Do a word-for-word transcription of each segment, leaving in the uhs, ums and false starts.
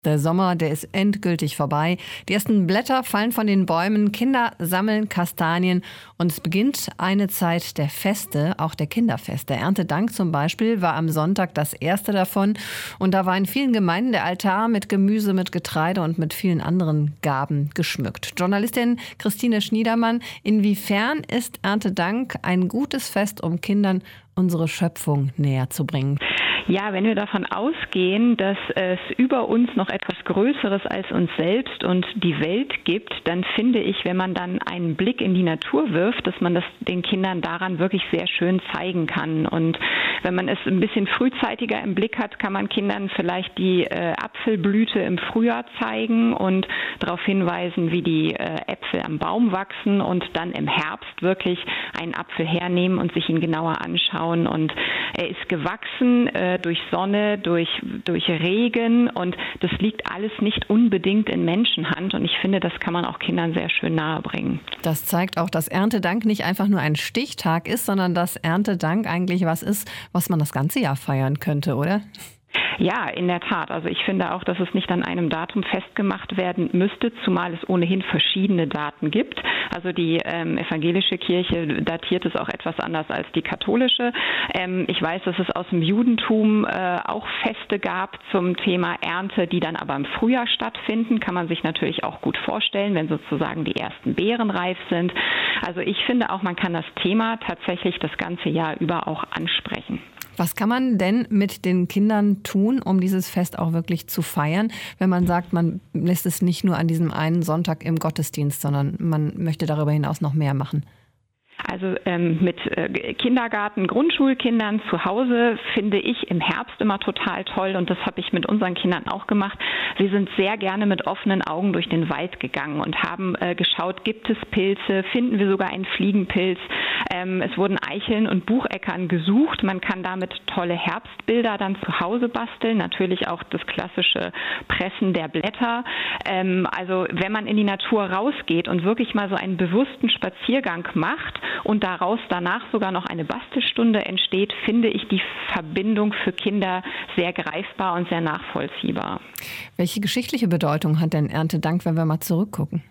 Der Sommer, der ist endgültig vorbei. Die ersten Blätter fallen von den Bäumen, Kinder sammeln Kastanien und es beginnt eine Zeit der Feste, auch der Kinderfeste. Erntedank zum Beispiel war am Sonntag das erste davon und da war in vielen Gemeinden der Altar mit Gemüse, mit Getreide und mit vielen anderen Gaben geschmückt. Journalistin Christine Schniedermann, inwiefern ist Erntedank ein gutes Fest, um Kindern unsere Schöpfung näher zu bringen? Ja, wenn wir davon ausgehen, dass es über uns noch etwas Größeres als uns selbst und die Welt gibt, dann finde ich, wenn man dann einen Blick in die Natur wirft, dass man das den Kindern daran wirklich sehr schön zeigen kann. Und wenn man es ein bisschen frühzeitiger im Blick hat, kann man Kindern vielleicht die äh, Apfelblüte im Frühjahr zeigen und darauf hinweisen, wie die äh, Äpfel am Baum wachsen und dann im Herbst wirklich einen Apfel hernehmen und sich ihn genauer anschauen. Und er ist gewachsen äh, durch Sonne, durch, durch Regen und das liegt alles nicht unbedingt in Menschenhand und ich finde, das kann man auch Kindern sehr schön nahebringen. Das zeigt auch, dass Erntedank nicht einfach nur ein Stichtag ist, sondern dass Erntedank eigentlich was ist, was man das ganze Jahr feiern könnte, oder? Ja, in der Tat. Also ich finde auch, dass es nicht an einem Datum festgemacht werden müsste, zumal es ohnehin verschiedene Daten gibt. Also die ähm, evangelische Kirche datiert es auch etwas anders als die katholische. Ähm, ich weiß, dass es aus dem Judentum äh, auch Feste gab zum Thema Ernte, die dann aber im Frühjahr stattfinden. Kann man sich natürlich auch gut vorstellen, wenn sozusagen die ersten Beeren reif sind. Also ich finde auch, man kann das Thema tatsächlich das ganze Jahr über auch ansprechen. Was kann man denn mit den Kindern tun, um dieses Fest auch wirklich zu feiern, wenn man sagt, man lässt es nicht nur an diesem einen Sonntag im Gottesdienst, sondern man möchte darüber hinaus noch mehr machen? Also ähm, mit äh, Kindergarten, Grundschulkindern zu Hause finde ich im Herbst immer total toll und das habe ich mit unseren Kindern auch gemacht. Wir sind sehr gerne mit offenen Augen durch den Wald gegangen und haben äh, geschaut, gibt es Pilze, finden wir sogar einen Fliegenpilz. Ähm, es wurden Eicheln und Bucheckern gesucht. Man kann damit tolle Herbstbilder dann zu Hause basteln. Natürlich auch das klassische Pressen der Blätter. Ähm, also wenn man in die Natur rausgeht und wirklich mal so einen bewussten Spaziergang macht, und daraus danach sogar noch eine Bastelstunde entsteht, finde ich die Verbindung für Kinder sehr greifbar und sehr nachvollziehbar. Welche geschichtliche Bedeutung hat denn Erntedank, wenn wir mal zurückgucken?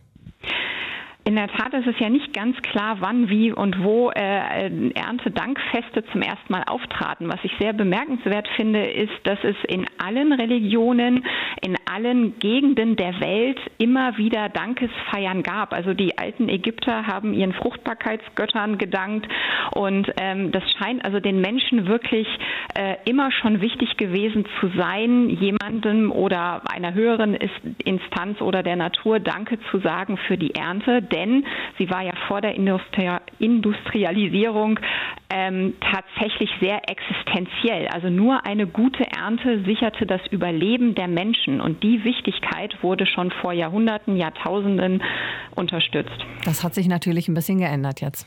In der Tat ist es ja nicht ganz klar, wann, wie und wo äh, Erntedankfeste zum ersten Mal auftraten. Was ich sehr bemerkenswert finde, ist, dass es in allen Religionen, in allen Gegenden der Welt immer wieder Dankesfeiern gab. Also die alten Ägypter haben ihren Fruchtbarkeitsgöttern gedankt und ähm, das scheint also den Menschen wirklich äh, immer schon wichtig gewesen zu sein, jemandem oder einer höheren Instanz oder der Natur Danke zu sagen für die Ernte. Denn sie war ja vor der Industri- Industrialisierung ähm, tatsächlich sehr existenziell. Also nur eine gute Ernte sicherte das Überleben der Menschen. Und die Wichtigkeit wurde schon vor Jahrhunderten, Jahrtausenden unterstützt. Das hat sich natürlich ein bisschen geändert jetzt.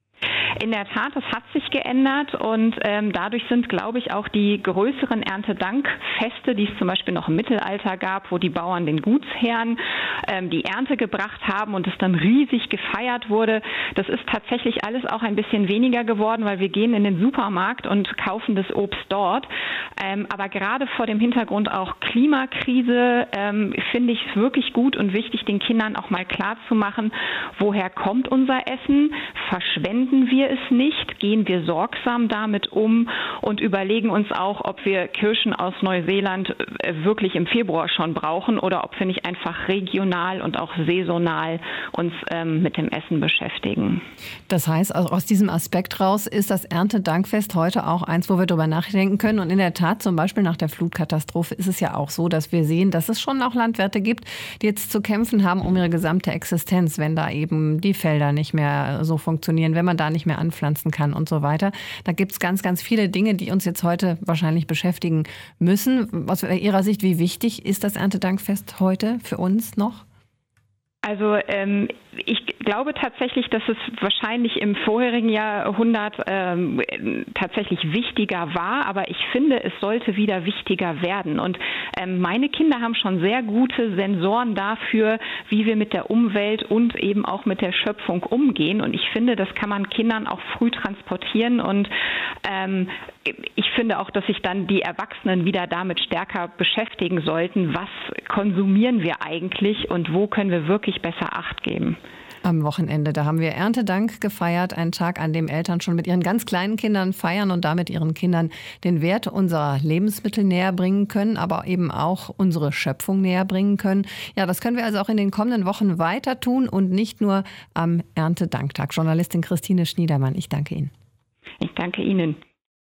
In der Tat, das hat sich geändert und ähm, dadurch sind, glaube ich, auch die größeren Erntedankfeste, die es zum Beispiel noch im Mittelalter gab, wo die Bauern den Gutsherren ähm, die Ernte gebracht haben und es dann riesig gefeiert wurde. Das ist tatsächlich alles auch ein bisschen weniger geworden, weil wir gehen in den Supermarkt und kaufen das Obst dort. Ähm, aber gerade vor dem Hintergrund auch Klimakrise ähm, finde ich es wirklich gut und wichtig, den Kindern auch mal klarzumachen, woher kommt unser Essen, verschwenden wir es nicht, gehen wir sorgsam damit um und überlegen uns auch, ob wir Kirschen aus Neuseeland wirklich im Februar schon brauchen oder ob wir nicht einfach regional und auch saisonal uns ähm, mit dem Essen beschäftigen. Das heißt, also aus diesem Aspekt raus ist das Erntedankfest heute auch eins, wo wir darüber nachdenken können. Und in der Tat, zum Beispiel nach der Flutkatastrophe, ist es ja auch so, dass wir sehen, dass es schon auch Landwirte gibt, die jetzt zu kämpfen haben um ihre gesamte Existenz, wenn da eben die Felder nicht mehr so funktionieren, wenn man da nicht mehr anpflanzen kann und so weiter. Da gibt es ganz, ganz viele Dinge, die uns jetzt heute wahrscheinlich beschäftigen müssen. Aus Ihrer Sicht, wie wichtig ist das Erntedankfest heute für uns noch? Also ähm, ich glaube tatsächlich, dass es wahrscheinlich im vorherigen Jahrhundert ähm, tatsächlich wichtiger war, aber ich finde, es sollte wieder wichtiger werden. Und ähm, meine Kinder haben schon sehr gute Sensoren dafür, wie wir mit der Umwelt und eben auch mit der Schöpfung umgehen. Und ich finde, das kann man Kindern auch früh transportieren. Und ähm, ich finde auch, dass sich dann die Erwachsenen wieder damit stärker beschäftigen sollten, was konsumieren wir eigentlich und wo können wir wirklich besser Acht geben. Am Wochenende, da haben wir Erntedank gefeiert, einen Tag, an dem Eltern schon mit ihren ganz kleinen Kindern feiern und damit ihren Kindern den Wert unserer Lebensmittel näher bringen können, aber eben auch unsere Schöpfung näher bringen können. Ja, das können wir also auch in den kommenden Wochen weiter tun und nicht nur am Erntedanktag. Journalistin Christine Schniedermann, ich danke Ihnen. Ich danke Ihnen.